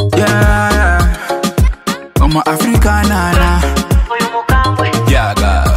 Yeah, Oma Africanana. Yeah, girl.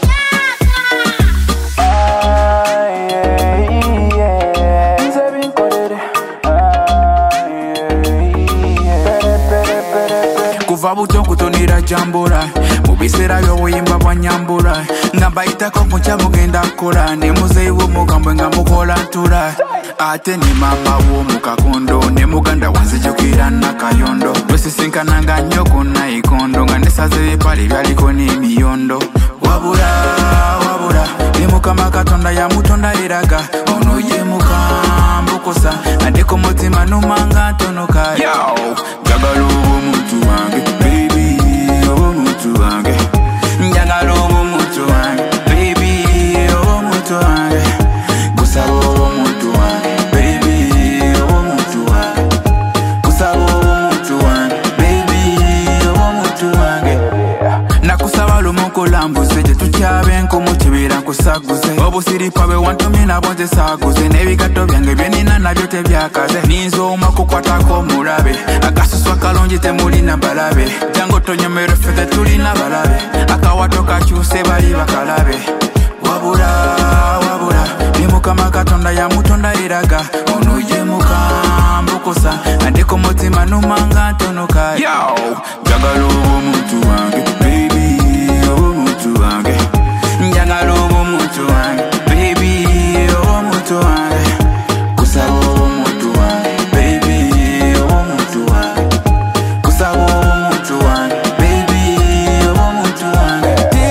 Kuva buto kutonira jambura mubisera by'obuyimba bwa nyambura nga bayitako mucha mugenda kukola ne muzeyi w'omugambwe nga mukola ntula ate ne mama w'omukakondo ne muganda wanzijukira nakayondo lwesisinkananga nnyo ku nayikondo nga nesaze bipale byaliko n'emiyondo wabula ne mukama katonda yamutonda eraga ono ye mukambukusa ate ku mutima numanga ntonoka njagala omuntu wange baby omuntu wange njagala omuntu wange baby omuntu wange kusaba omuntu wange baby omuntu wange kusaba omuntu wange baby omuntu wange nakusaba lumukulambuze jetukyabe nkomu kibeera nkusaguze obusiripa bwe wantumye nabo nzesaguze n'ebigatto byange byenina nabyo tebyakaze ninza oma kukwatako omulabe akasusu akalungi temulina balabe jangu tonyomere ffe tetulina balabe akawato kakyuse bali bakalabe wabula ne mukama katonda yamutonda eraga ono ye mukambukusa ate ku mutima numanga ntonoka njagala omuntu wange baby omuntu wange njagala omuntu wange baby omuntu wange kusaba omuntu wange baby omuntu wange kusaba omuntu wange baby omuntu wange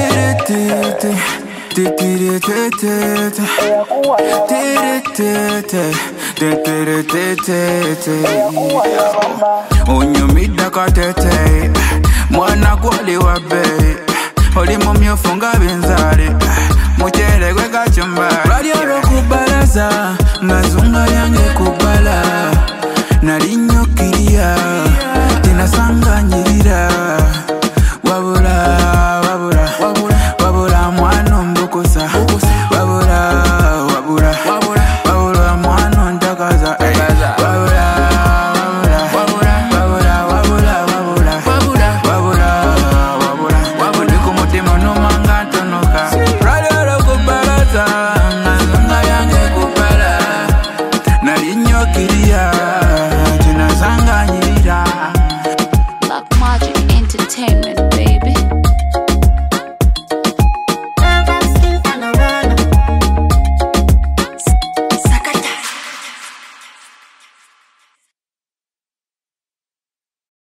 onyumidde katete mwana gwoli wabbe oli mumyufu nga benzale mukyere gwe gacyumba lwali olw'okubalaza nga zunga